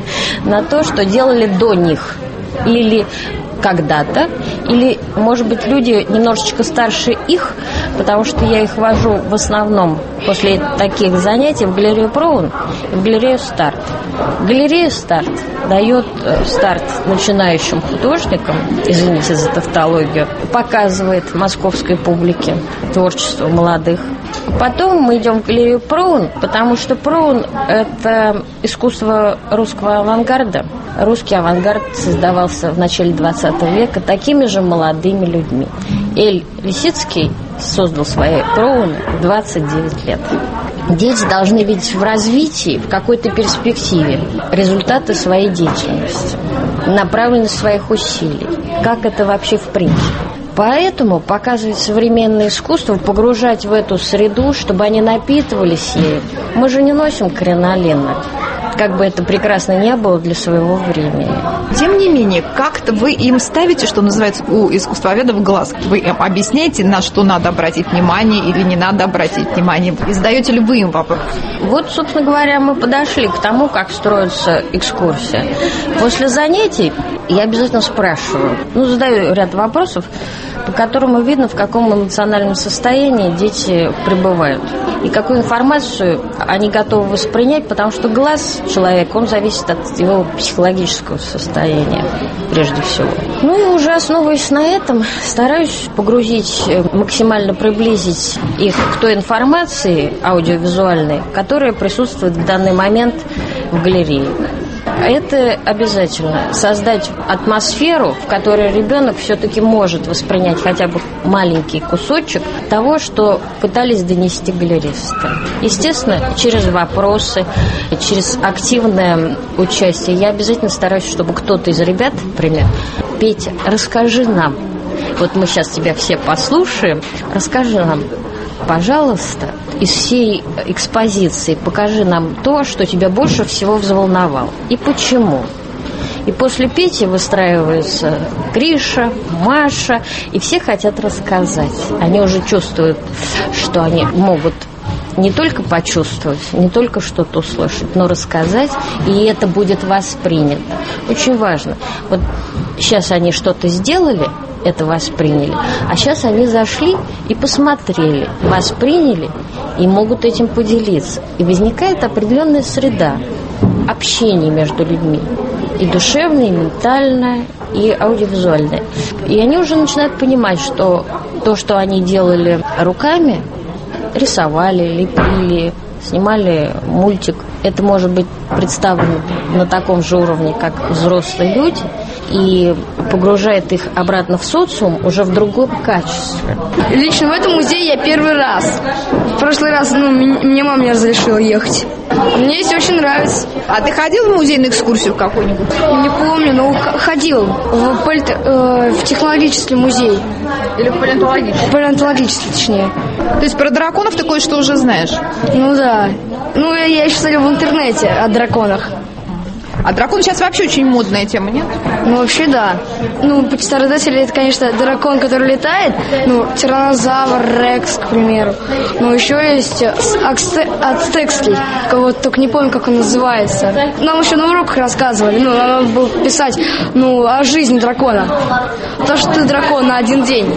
на то, что делали до них. Или когда-то, или, может быть, люди немножечко старше их, потому что я их вожу в основном после таких занятий в галерею Проун и в галерею Старт. Галерея Старт дает старт начинающим художникам, извините за тавтологию, показывает московской публике творчество молодых. Потом мы идем в галерею Проун, потому что Проун – это искусство русского авангарда. Русский авангард создавался в начале 20 века такими же молодыми людьми. Эль Лисицкий создал свои Проуны в 29 лет. Дети должны видеть в развитии, в какой-то перспективе результаты своей деятельности, направленность своих усилий. Как это вообще в принципе? Поэтому показывать современное искусство, погружать в эту среду, чтобы они напитывались ею. Мы же не носим кринолины, как бы это прекрасно не было для своего времени. Тем не менее, как-то вы им ставите, что называется, у искусствоведов глаз. Вы им объясняете, на что надо обратить внимание или не надо обратить внимание. И задаете ли вы им вопрос? Вот, собственно говоря, мы подошли к тому, как строится экскурсия. После занятий я обязательно спрашиваю, задаю ряд вопросов, по которым видно, в каком эмоциональном состоянии дети пребывают. И какую информацию они готовы воспринять, потому что глаз человека, он зависит от его психологического состояния, прежде всего. И уже основываясь на этом, стараюсь погрузить, максимально приблизить их к той информации аудиовизуальной, которая присутствует в данный момент в галерее. Это обязательно. Создать атмосферу, в которой ребенок все-таки может воспринять хотя бы маленький кусочек того, что пытались донести галеристы. Естественно, через вопросы, через активное участие. Я обязательно стараюсь, чтобы кто-то из ребят, например, Петя, расскажи нам. Вот мы сейчас тебя все послушаем. Расскажи нам, пожалуйста, из всей экспозиции покажи нам то, что тебя больше всего взволновало. И почему? И после Пети выстраиваются Гриша, Маша, и все хотят рассказать. Они уже чувствуют, что они могут не только почувствовать, не только что-то услышать, но рассказать, и это будет воспринято. Очень важно. Вот сейчас они что-то сделали, это восприняли, а сейчас они зашли и посмотрели, восприняли и могут этим поделиться. И возникает определенная среда общения между людьми. И душевная, и ментальная, и аудиовизуальная. И они уже начинают понимать, что то, что они делали руками, рисовали, лепили, снимали мультик, это может быть представлено на таком же уровне, как взрослые люди, и погружает их обратно в социум уже в другом качестве. Лично в этом музее я первый раз. В прошлый раз мне мама не разрешила ехать. Мне здесь очень нравится. А ты ходил в музей на экскурсию какой-нибудь? Не помню, но ходил в технологический музей. Или в палеонтологический? Палеонтологический, точнее. То есть про драконов ты кое-что уже знаешь? Да. Я еще смотрел в интернете о драконах. А дракон сейчас вообще очень модная тема, нет? Ну, вообще, да. Ну, птеродактиль, это, конечно, дракон, который летает. Ну, тираннозавр, рекс, к примеру. Ну, еще есть ацтекский. Вот только не помню, как он называется. Нам еще на уроках рассказывали. Ну, надо было писать, о жизни дракона. То, что ты дракон на один день.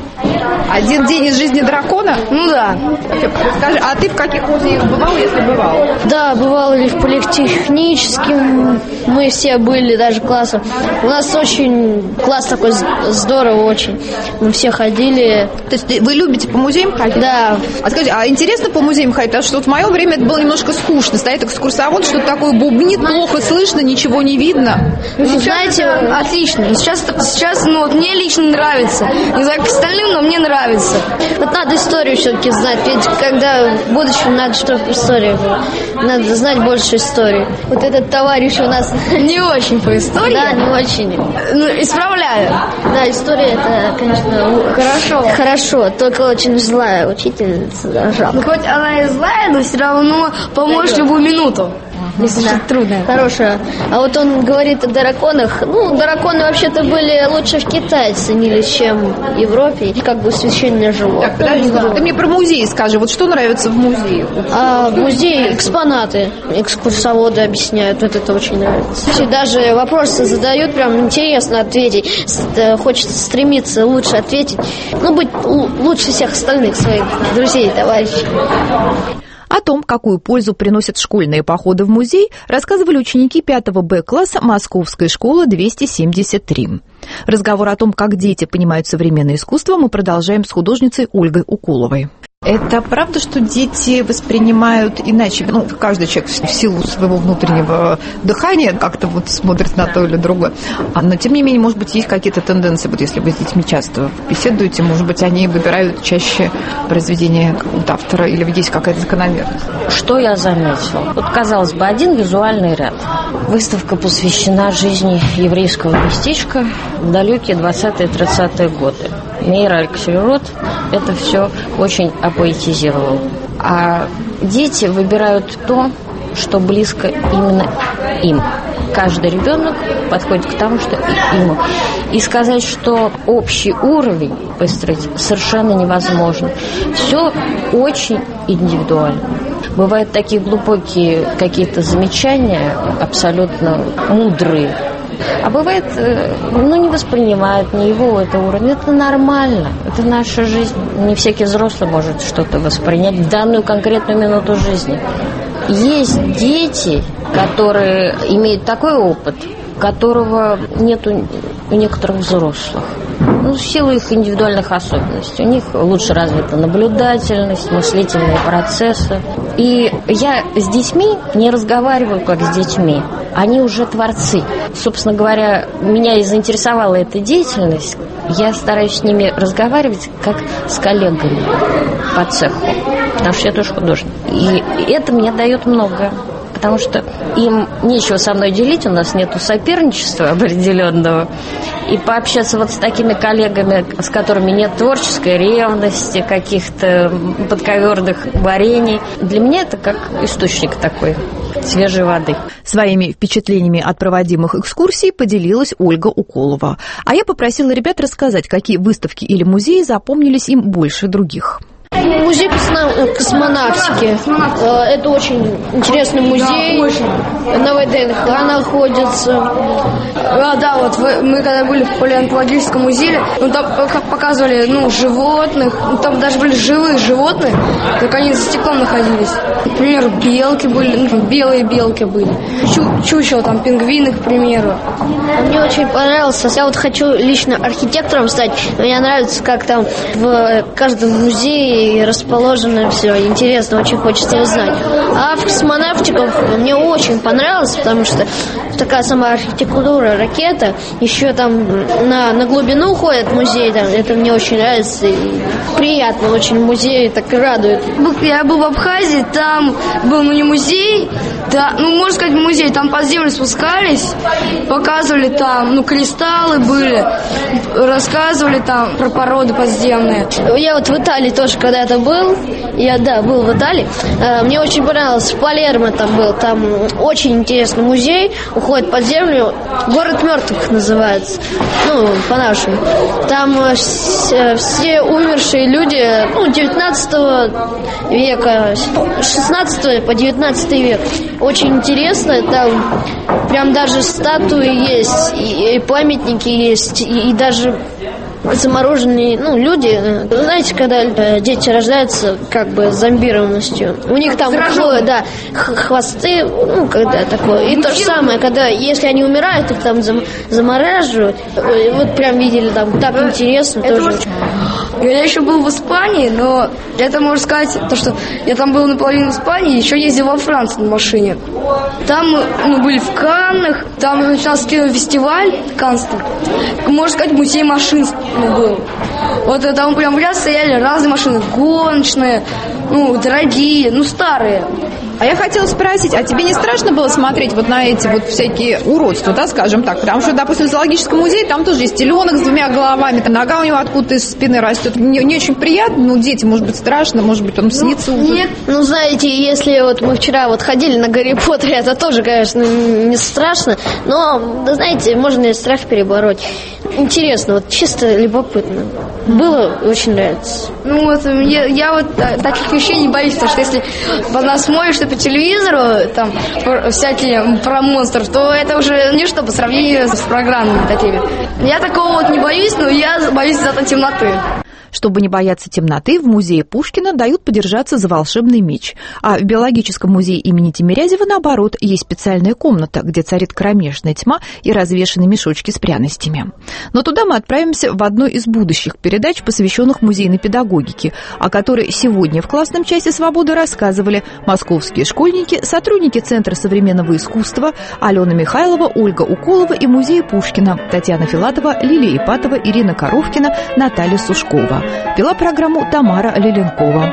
Один день из жизни дракона? Ну да. Скажи, а ты в каких музеях бывал, если бывал? Да, бывал и в политехническом. Мы все были, даже классом. У нас очень класс такой здорово очень. Мы все ходили. То есть вы любите по музеям ходить? Да. А скажите, а интересно по музеям ходить? Потому что вот в мое время это было немножко скучно. Стоит экскурсовод, что-то такое бубнит, плохо слышно, ничего не видно. Ну, знаете, отлично. Сейчас мне лично нравится. Не знаю, как остальным, но мне нравится. Вот надо историю все-таки знать. Ведь когда в будущем надо, чтобы история была. Надо знать больше истории. Вот этот товарищ у нас не очень по истории. Да, не очень. Ну, исправляю. Да, история это, конечно, хорошо. Только очень злая учительница. Жалко. Ну, хоть она и злая, но все равно поможешь любую минуту. Если что-то трудное. Хорошая. А вот он говорит о драконах. Ну, драконы вообще-то были лучше в Китае ценились, чем в Европе. И как бы священное животное. Так, подожди, ты мне про музей скажи. Вот что нравится в музее? В музее экспонаты. Экскурсоводы объясняют. Вот это очень нравится. Даже вопросы задают, прям интересно ответить. Хочется стремиться лучше ответить. Ну, быть лучше всех остальных своих друзей, товарищей. О том, какую пользу приносят школьные походы в музей, рассказывали ученики 5 Б-класса Московской школы 273. Разговор о том, как дети понимают современное искусство, мы продолжаем с художницей Ольгой Укуловой. Это правда, что дети воспринимают иначе? Ну, каждый человек в силу своего внутреннего дыхания как-то вот смотрит на то или другое. Но, тем не менее, может быть, есть какие-то тенденции. Вот если вы с детьми часто беседуете, может быть, они выбирают чаще произведения какого-то автора или есть какая-то закономерность? Что я заметила? Вот, казалось бы, один визуальный ряд. Выставка посвящена жизни еврейского местечка в далекие 20-30-е годы. Мейер Алексельрод это все очень опоэтизировал. А дети выбирают то, что близко именно им. Каждый ребенок подходит к тому, что ему. И сказать, что общий уровень выстроить совершенно невозможно. Все очень индивидуально. Бывают такие глубокие какие-то замечания, абсолютно мудрые. А бывает, не воспринимают ни его это уровень. Это нормально, это наша жизнь. Не всякий взрослый может что-то воспринять в данную конкретную минуту жизни. Есть дети, которые имеют такой опыт, которого нет у некоторых взрослых. В силу их индивидуальных особенностей. У них лучше развита наблюдательность, мыслительные процессы. И я с детьми не разговариваю как с детьми. Они уже творцы. Собственно говоря, меня и заинтересовала эта деятельность. Я стараюсь с ними разговаривать как с коллегами по цеху. Потому что я тоже художник. И это мне дает многое. Потому что им нечего со мной делить, у нас нету соперничества определенного. И пообщаться вот с такими коллегами, с которыми нет творческой ревности, каких-то подковерных варений, для меня это как источник такой свежей воды. Своими впечатлениями от проводимых экскурсий поделилась Ольга Укулова. А я попросила ребят рассказать, какие выставки или музеи запомнились им больше других. Музей космонавтики. Это очень интересный музей. На ВДНХ находится. Да, вот мы когда были в палеонтологическом музее, там показывали животных, там даже были живые животные, только они за стеклом находились. Например, белки были, белые белки были. Чучело, там пингвины, к примеру. Мне очень понравился. Я вот хочу лично архитектором стать. Мне нравится, как там в каждом музее расположено все. Интересно, очень хочется узнать. А в космонавтику мне очень понравилось, потому что такая сама архитектура, ракета, еще там на глубину уходит музей, там, это мне очень нравится. И приятно очень музей, так радует. Я был в Абхазии, там был не музей, да, можно сказать музей, там под землю спускались, показывали там, кристаллы были, рассказывали там про породы подземные. Я вот в Италии тоже когда-то был, Я, был в Италии. Мне очень понравилось. В Палермо там был. Там очень интересный музей. Уходит под землю. Город мертвых называется. По-нашему. Там все умершие люди, 19 века, 16 по 19 век. Очень интересно. Там прям даже статуи есть, и памятники есть, и даже замороженные, люди, знаете, когда дети рождаются как бы с зомбированностью, у них там хвосты, когда такое. И то же самое, когда, если они умирают, их там замораживают. Вот прям видели там, так интересно тоже. Я еще был в Испании, но это можно сказать, то, что я там был наполовину в Испании, еще ездил во Францию на машине. Там мы были в Каннах, там начался кинофестиваль каннский, можно сказать, музей машин был. Вот там прям ряд стояли разные машины, гоночные, дорогие, старые. А я хотела спросить, а тебе не страшно было смотреть вот на эти вот всякие уродства, скажем так? Потому что, допустим, в зоологическом музее там тоже есть теленок с 2 головами, нога у него откуда-то из спины растет. Не очень приятно, дети, может быть, страшно, может быть, он снится уже. Нет, знаете, если мы вчера ходили на Гарри Поттере, это тоже, конечно, не страшно, но, знаете, можно и страх перебороть. Интересно, чисто любопытно. Было, очень нравится. Я таких вещей не боюсь, потому что если посмотришь по телевизору, там, всякие про монстров, то это уже ничто по сравнению с программами такими. Я такого не боюсь, но я боюсь зато темноты. Чтобы не бояться темноты, в музее Пушкина дают подержаться за волшебный меч. А в биологическом музее имени Тимирязева, наоборот, есть специальная комната, где царит кромешная тьма и развешаны мешочки с пряностями. Но туда мы отправимся в одну из будущих передач, посвященных музейной педагогике, о которой сегодня в классном часе «Свободы» рассказывали московские школьники, сотрудники Центра современного искусства Алена Михайлова, Ольга Уколова и музея Пушкина Татьяна Филатова, Лилия Ипатова, Ирина Коровкина, Наталья Сушкова. Вела программу Тамара Лиленкова.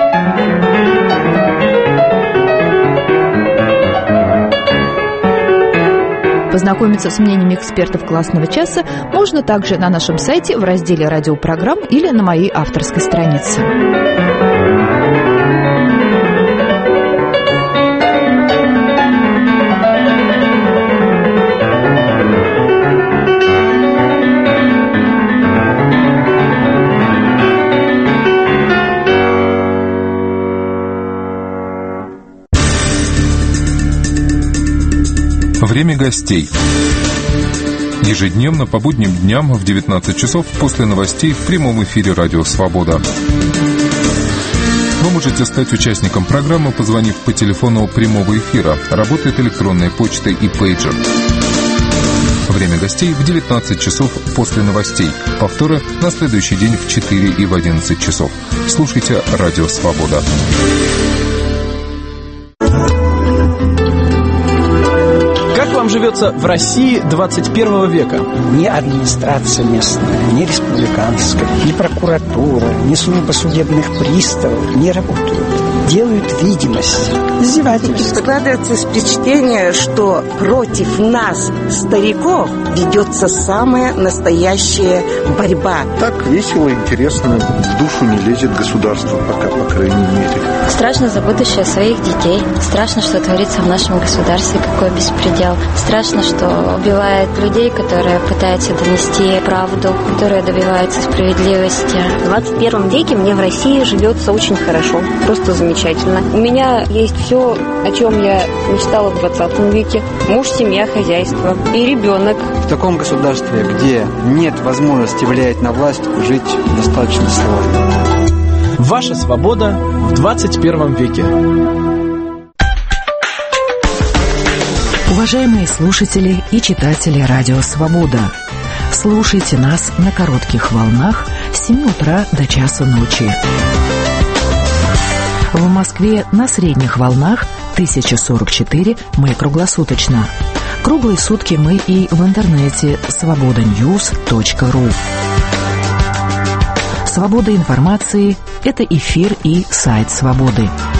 Познакомиться с мнениями экспертов классного часа можно также на нашем сайте в разделе радиопрограмм или на моей авторской странице. Время гостей. Ежедневно по будним дням в 19 часов после новостей в прямом эфире «Радио Свобода». Вы можете стать участником программы, позвонив по телефону прямого эфира. Работает электронная почта и пейджер. Время гостей в 19 часов после новостей. Повторы на следующий день в 4 и в 11 часов. Слушайте «Радио Свобода». Как вам живется в России 21 века? Ни администрация местная, ни республиканская, ни прокуратура, ни служба судебных приставов не работают. Делают видимость. Издевательство. Складывается впечатление, что против нас, стариков, ведется самая настоящая борьба. Так весело, интересно, в душу не лезет государство пока, по крайней мере. Страшно за будущее своих детей. Страшно, что творится в нашем государстве, какой беспредел. Страшно, что убивают людей, которые пытаются донести правду, которые добиваются справедливости. В 21 веке мне в России живется очень хорошо, просто замечательно. У меня есть все, о чем я мечтала в 20 веке. Муж, семья, хозяйство и ребенок. В таком государстве, где нет возможности влиять на власть, жить достаточно сложно. Ваша свобода в 21 веке. Уважаемые слушатели и читатели «Радио Свобода», слушайте нас на коротких волнах с 7 утра до часу ночи. В Москве на средних волнах 1044 мы круглосуточно. Круглые сутки мы и в интернете svobodanews.ru. Свобода информации – это эфир и сайт «Свободы».